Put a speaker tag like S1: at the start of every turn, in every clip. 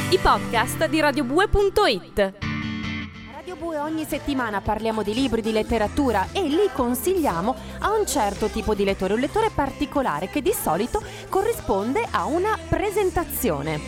S1: I podcast di radiobue.it.
S2: Radio Bue ogni settimana parliamo di libri, di letteratura e li consigliamo a un certo tipo di lettore, un lettore particolare che di solito corrisponde a una presentazione.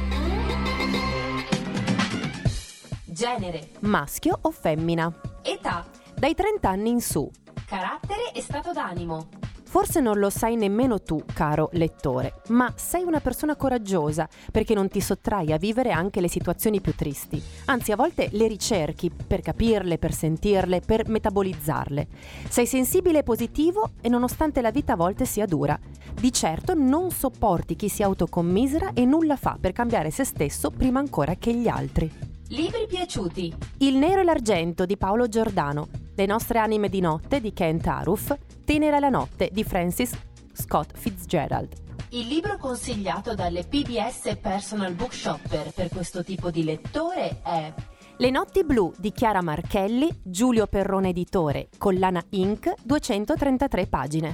S3: Genere,
S2: Maschio o femmina?
S3: età,
S2: Dai 30 anni in su.
S3: carattere e stato d'animo.
S2: Forse non lo sai nemmeno tu, caro lettore, ma sei una persona coraggiosa perché non ti sottrai a vivere anche le situazioni più tristi. Anzi, a volte le ricerchi per capirle, per sentirle, per metabolizzarle. Sei sensibile e positivo e nonostante la vita a volte sia dura. Di certo non sopporti chi si autocommisera e nulla fa per cambiare se stesso prima ancora che gli altri.
S3: Libri piaciuti.
S2: Il nero e l'argento di Paolo Giordano, Le nostre anime di notte di Kent Aruf, Tenera la notte di Francis Scott Fitzgerald.
S3: Il libro consigliato dalle PBS Personal Bookshopper per questo tipo di lettore è
S2: Le notti blu di Chiara Marchelli, Giulio Perrone editore, Collana Inc., 233 pagine.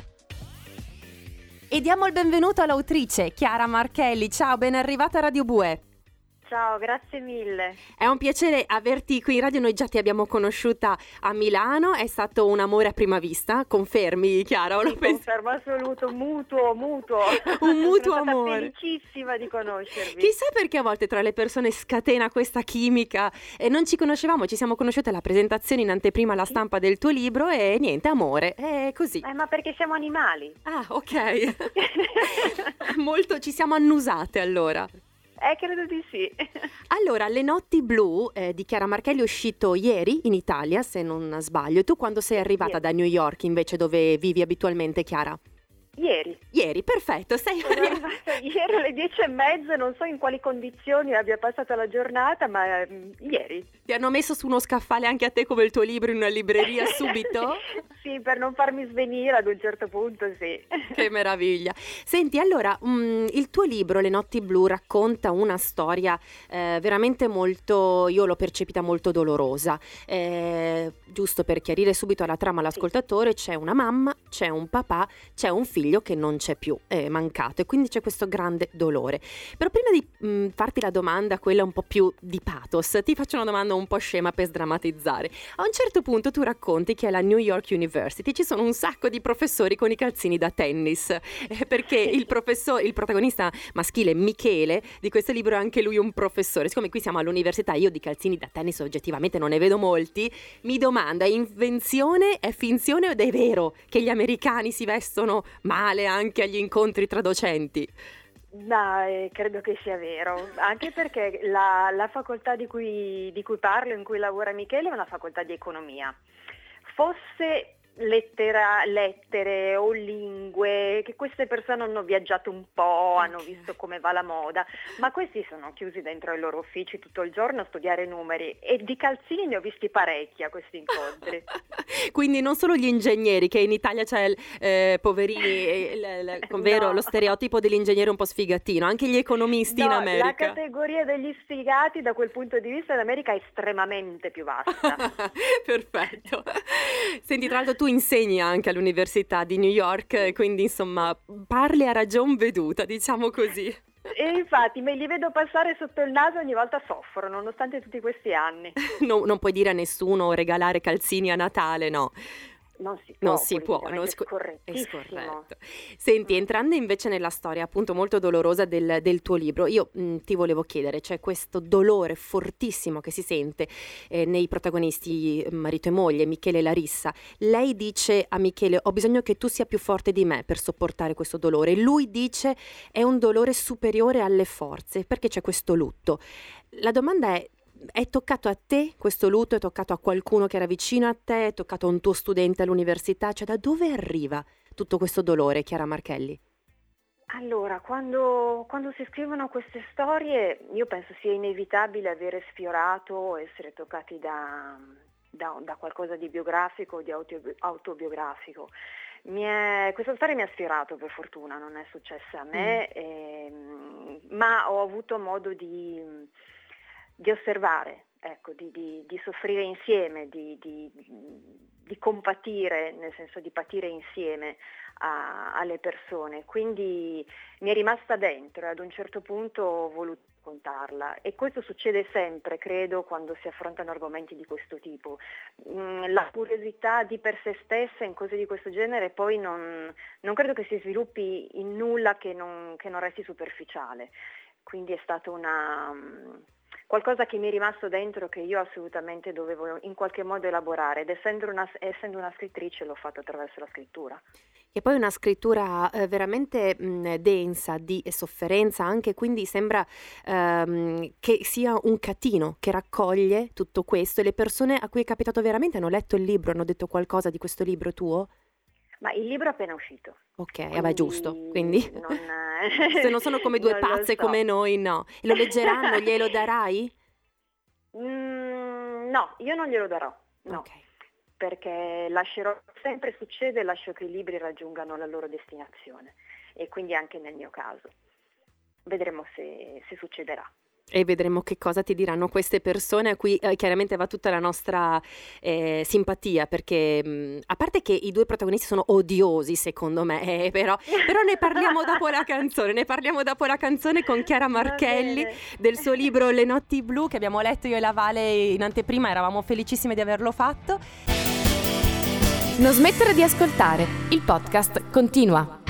S2: E diamo il benvenuto all'autrice Chiara Marchelli. Ciao, ben arrivata a Radio Bue.
S4: Ciao, grazie mille.
S2: È un piacere averti qui in radio, noi già ti abbiamo conosciuta a Milano, è stato un amore a prima vista, confermi Chiara?
S4: Sì, confermo assoluto, mutuo.
S2: Un mutuo
S4: Sono
S2: amore.
S4: stata felicissima di conoscervi.
S2: Chissà perché a volte tra le persone scatena questa chimica e non ci conoscevamo, ci siamo conosciute alla presentazione in anteprima alla stampa del tuo libro e niente, amore, è così.
S4: Ma perché siamo animali?
S2: Ah, ok. Molto ci siamo annusate allora.
S4: Credo di sì.
S2: Allora, Le notti blu di Chiara Marchelli è uscito ieri in Italia, se non sbaglio. E tu quando sei arrivata da New York invece, dove vivi abitualmente, Chiara?
S4: Ieri.
S2: Perfetto, sei
S4: Sono arrivata ieri alle 10:30, non so in quali condizioni abbia passato la giornata, ma ieri.
S2: Ti hanno messo su uno scaffale anche a te come il tuo libro in una libreria subito?
S4: Sì, per non farmi svenire ad un certo punto, sì.
S2: Che meraviglia. Senti, allora, il tuo libro, Le notti blu, racconta una storia veramente molto, io l'ho percepita molto dolorosa. Giusto per chiarire subito la trama all'ascoltatore, c'è una mamma, c'è un papà, c'è un figlio che non c'è più, è mancato e quindi c'è questo grande dolore. Però prima di farti la domanda, quella un po' più di pathos, ti faccio una domanda un po' scema per sdrammatizzare. A un certo punto tu racconti che alla New York University ci sono un sacco di professori con i calzini da tennis, perché il protagonista maschile Michele di questo libro è anche lui un professore. Siccome qui siamo all'università, io di calzini da tennis oggettivamente non ne vedo molti, mi domanda, è invenzione, è finzione ed è vero che gli americani si vestono male anche agli incontri tra docenti?
S4: No, credo che sia vero, anche perché la facoltà di cui parlo, in cui lavora Michele, è una facoltà di economia. Fosse lettere o lingue, che queste persone hanno viaggiato un po', hanno visto come va la moda, ma questi sono chiusi dentro ai loro uffici tutto il giorno a studiare numeri e di calzini ne ho visti parecchi a questi incontri.
S2: Quindi non solo gli ingegneri, che in Italia c'è poverini, ovvero lo stereotipo dell'ingegnere un po' sfigatino, anche gli economisti in America.
S4: La categoria degli sfigati da quel punto di vista in America è estremamente più vasta.
S2: Perfetto. Senti, tra l'altro tu insegni anche all'Università di New York, quindi insomma parli a ragion veduta, diciamo così.
S4: E infatti me li vedo passare sotto il naso e ogni volta soffro, nonostante tutti questi anni.
S2: No, non puoi dire a nessuno regalare calzini a Natale, no.
S4: Non si può,
S2: no,
S4: è
S2: scorretto. Senti, entrando invece nella storia appunto molto dolorosa del tuo libro, io ti volevo chiedere, c'è questo dolore fortissimo che si sente nei protagonisti marito e moglie, Michele e Larissa. Lei dice a Michele: ho bisogno che tu sia più forte di me per sopportare questo dolore. Lui dice: è un dolore superiore alle forze, perché c'è questo lutto. La domanda è toccato a te questo lutto? È toccato a qualcuno che era vicino a te? È toccato a un tuo studente all'università? Cioè, da dove arriva tutto questo dolore, Chiara Marchelli?
S4: Allora, quando si scrivono queste storie, io penso sia inevitabile avere sfiorato, essere toccati da qualcosa di biografico o di autobiografico. Questa storia mi ha sfiorato, per fortuna, non è successa a me, ma ho avuto modo di osservare, ecco, di soffrire insieme, di compatire, nel senso di patire insieme alle persone, quindi mi è rimasta dentro e ad un certo punto ho voluto raccontarla, e questo succede sempre, credo, quando si affrontano argomenti di questo tipo. La curiosità di per sé stessa in cose di questo genere poi non credo che si sviluppi in nulla che non resti superficiale, quindi è stato qualcosa che mi è rimasto dentro, che io assolutamente dovevo in qualche modo elaborare, ed essendo una scrittrice l'ho fatto attraverso la scrittura.
S2: E poi una scrittura veramente densa, di sofferenza anche, quindi sembra che sia un catino che raccoglie tutto questo, e le persone a cui è capitato veramente hanno letto il libro, hanno detto qualcosa di questo libro tuo?
S4: Ma il libro è appena uscito.
S2: Ok, vabbè, giusto, quindi se non sono come due
S4: non
S2: pazze come noi, no. E lo leggeranno, glielo darai?
S4: No, io non glielo darò, no.
S2: Ok.
S4: Perché lascio che i libri raggiungano la loro destinazione, e quindi anche nel mio caso. Vedremo se succederà.
S2: E vedremo che cosa ti diranno queste persone a cui chiaramente va tutta la nostra simpatia, perché a parte che i due protagonisti sono odiosi secondo me, però ne parliamo dopo la canzone, con Chiara Marchelli del suo libro Le notti blu, che abbiamo letto io e la Vale in anteprima, eravamo felicissime di averlo fatto.
S1: Non smettere di ascoltare, il podcast continua.